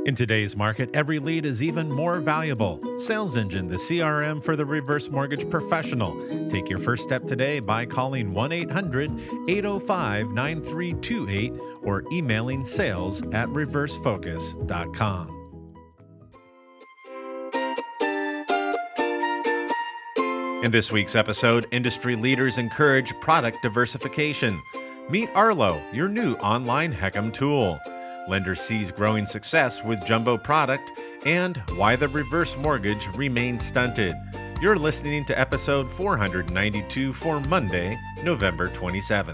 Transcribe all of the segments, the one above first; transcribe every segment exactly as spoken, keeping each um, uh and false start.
In today's market, every lead is even more valuable. Sales Engine, the C R M for the reverse mortgage professional. Take your first step today by calling one eight hundred, eight oh five, nine three two eight or emailing sales at reverse focus dot com. In this week's episode, industry leaders encourage product diversification. Meet Arlo, your new online HECM tool. Lender sees growing success with jumbo product, and why the reverse mortgage remains stunted. You're listening to episode four ninety-two for Monday, November twenty-seventh.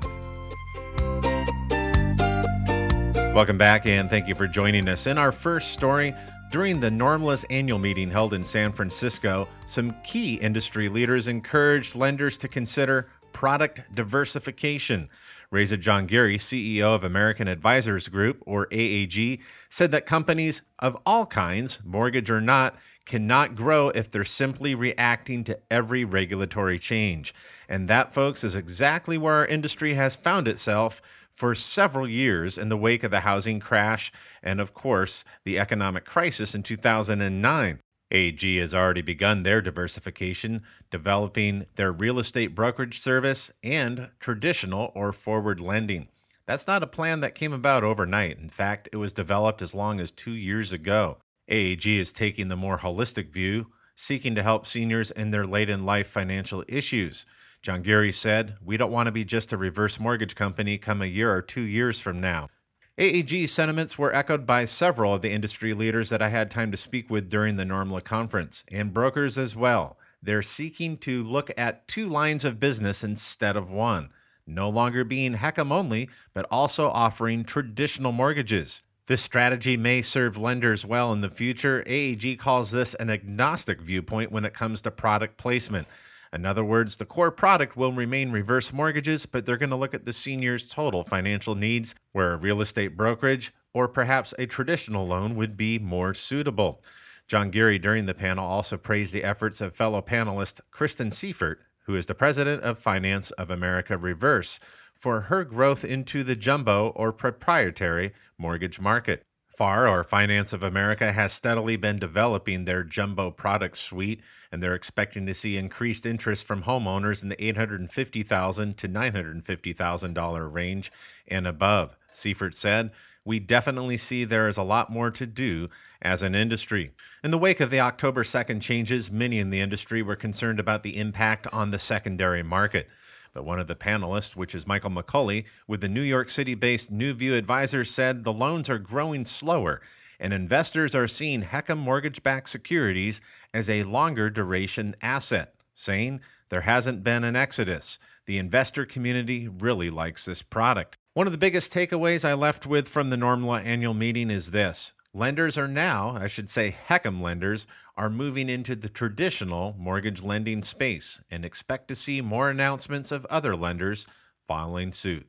Welcome back, and thank you for joining us. In our first story, during the NORMLA's annual meeting held in San Francisco, some key industry leaders encouraged lenders to consider product diversification. Reza Jahangiri, C E O of American Advisors Group, or A A G, said that companies of all kinds, mortgage or not, cannot grow if they're simply reacting to every regulatory change. And that, folks, is exactly where our industry has found itself for several years in the wake of the housing crash and, of course, the economic crisis in two thousand nine. A A G has already begun their diversification, developing their real estate brokerage service and traditional or forward lending. That's not a plan that came about overnight. In fact, it was developed as long as two years ago. A A G is taking the more holistic view, seeking to help seniors in their late-in-life financial issues. Jahangiri said, "We don't want to be just a reverse mortgage company come a year or two years from now." A A G sentiments were echoed by several of the industry leaders that I had time to speak with during the NORMLA conference, and brokers as well. They're seeking to look at two lines of business instead of one, no longer being HECM only, but also offering traditional mortgages. This strategy may serve lenders well in the future. A A G calls this an agnostic viewpoint when it comes to product placement. In other words, the core product will remain reverse mortgages, but they're going to look at the senior's total financial needs, where a real estate brokerage or perhaps a traditional loan would be more suitable. Jahangiri during the panel also praised the efforts of fellow panelist Kristen Seifert, who is the president of Finance of America Reverse, for her growth into the jumbo or proprietary mortgage market. F A R, or Finance of America, has steadily been developing their jumbo product suite, and they're expecting to see increased interest from homeowners in the eight hundred fifty thousand dollars to nine hundred fifty thousand dollars range and above. Seifert said, "We definitely see there is a lot more to do as an industry." In the wake of the October second changes, many in the industry were concerned about the impact on the secondary market. But one of the panelists, which is Michael McCulley, with the New York City-based New View Advisors, said the loans are growing slower, and investors are seeing HECM mortgage-backed securities as a longer duration asset, saying there hasn't been an exodus. The investor community really likes this product. One of the biggest takeaways I left with from the NORMLA annual meeting is this. Lenders are now, I should say HECM lenders, are moving into the traditional mortgage lending space and expect to see more announcements of other lenders following suit.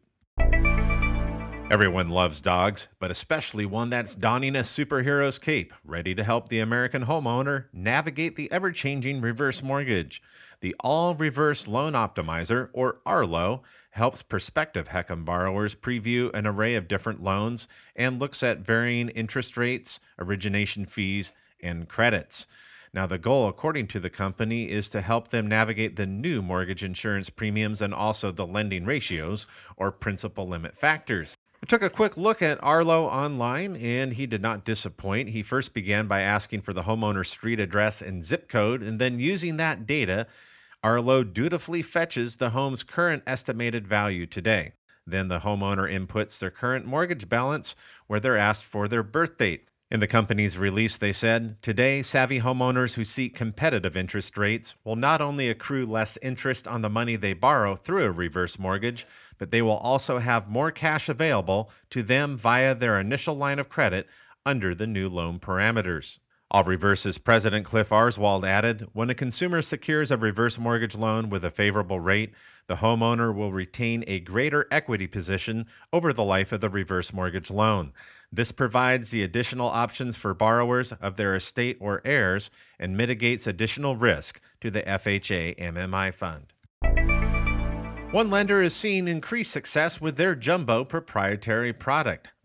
Everyone loves dogs, but especially one that's donning a superhero's cape, ready to help the American homeowner navigate the ever-changing reverse mortgage. The All-Reverse Loan Optimizer, or Arlo, helps prospective HECM borrowers preview an array of different loans and looks at varying interest rates, origination fees, and credits. Now, the goal, according to the company, is to help them navigate the new mortgage insurance premiums and also the lending ratios, or principal limit factors. I took a quick look at Arlo online, and he did not disappoint. He first began by asking for the homeowner's street address and zip code, and then using that data, Arlo dutifully fetches the home's current estimated value today. Then the homeowner inputs their current mortgage balance, where they're asked for their birth date. In the company's release, they said, "Today, savvy homeowners who seek competitive interest rates will not only accrue less interest on the money they borrow through a reverse mortgage, but they will also have more cash available to them via their initial line of credit under the new loan parameters." All Reverse's president Cliff Arswald added, "When a consumer secures a reverse mortgage loan with a favorable rate, the homeowner will retain a greater equity position over the life of the reverse mortgage loan. This provides the additional options for borrowers of their estate or heirs and mitigates additional risk to the F H A M M I fund." One lender is seeing increased success with their jumbo proprietary product.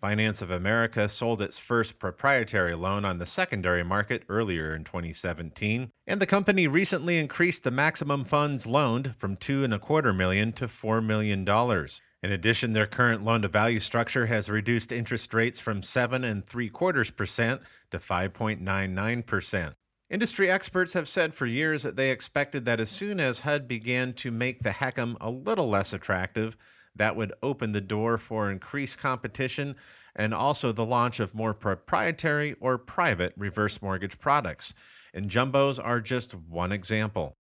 Finance of America sold its first proprietary loan on the secondary market earlier in twenty seventeen, and the company recently increased the maximum funds loaned from two and a quarter million to four million dollars. In addition, their current loan-to-value structure has reduced interest rates from seven and three quarters percent to five point nine nine percent. Industry experts have said for years that they expected that as soon as H U D began to make the H E C M a little less attractive, that would open the door for increased competition and also the launch of more proprietary or private reverse mortgage products. And jumbos are just one example.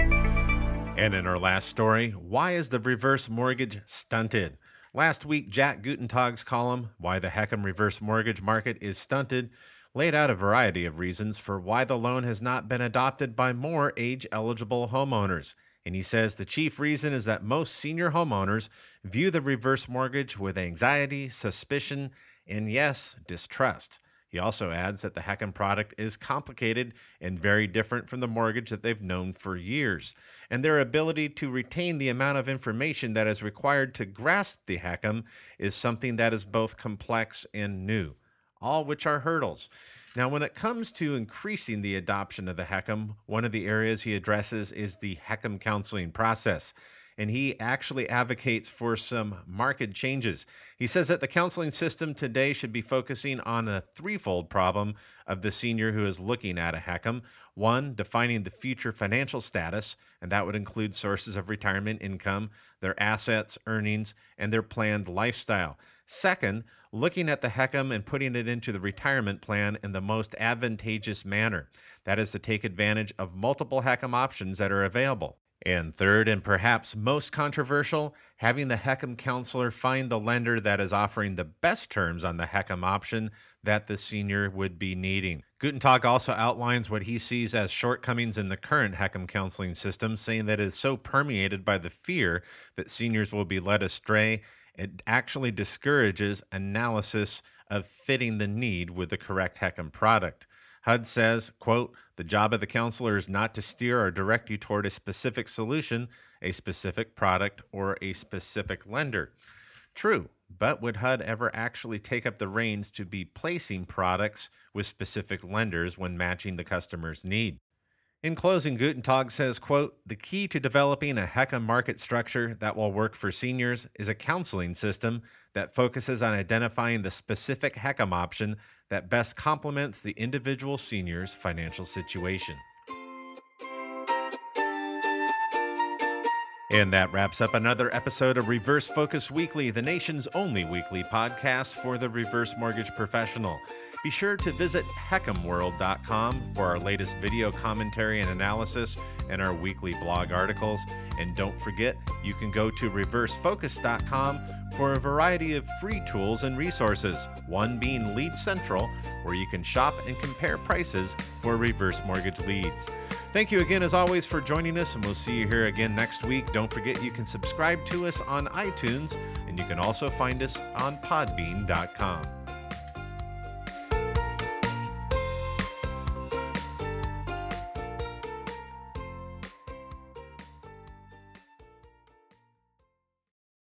And in our last story, why is the reverse mortgage stunted? Last week, Jack Gutentag's column, Why the H E C M Reverse Mortgage Market is Stunted, laid out a variety of reasons for why the loan has not been adopted by more age-eligible homeowners. And he says the chief reason is that most senior homeowners view the reverse mortgage with anxiety, suspicion, and yes, distrust. He also adds that the H E C M product is complicated and very different from the mortgage that they've known for years, and their ability to retain the amount of information that is required to grasp the H E C M is something that is both complex and new, all which are hurdles. Now, when it comes to increasing the adoption of the H E C M, one of the areas he addresses is the H E C M counseling process, and he actually advocates for some marked changes. He says that the counseling system today should be focusing on a threefold problem of the senior who is looking at a H E C M. One, defining the future financial status, and that would include sources of retirement income, their assets, earnings, and their planned lifestyle. Second, looking at the H E C M and putting it into the retirement plan in the most advantageous manner. That is to take advantage of multiple H E C M options that are available. And third, and perhaps most controversial, having the H E C M counselor find the lender that is offering the best terms on the H E C M option that the senior would be needing. Gutentag also outlines what he sees as shortcomings in the current H E C M counseling system, saying that it is so permeated by the fear that seniors will be led astray. It actually discourages analysis of fitting the need with the correct H E C M product. H U D says, quote, the job of the counselor is not to steer or direct you toward a specific solution, a specific product, or a specific lender. True, but would H U D ever actually take up the reins to be placing products with specific lenders when matching the customer's need? In closing, Gutentag says, quote, the key to developing a H E C M market structure that will work for seniors is a counseling system that focuses on identifying the specific H E C M option that best complements the individual senior's financial situation. And that wraps up another episode of Reverse Focus Weekly, the nation's only weekly podcast for the reverse mortgage professional. Be sure to visit Heckham World dot com for our latest video commentary and analysis and our weekly blog articles. And don't forget, you can go to Reverse Focus dot com for a variety of free tools and resources, one being Lead Central, where you can shop and compare prices for reverse mortgage leads. Thank you again, as always, for joining us, and we'll see you here again next week. Don't forget you can subscribe to us on iTunes, and you can also find us on Podbean dot com.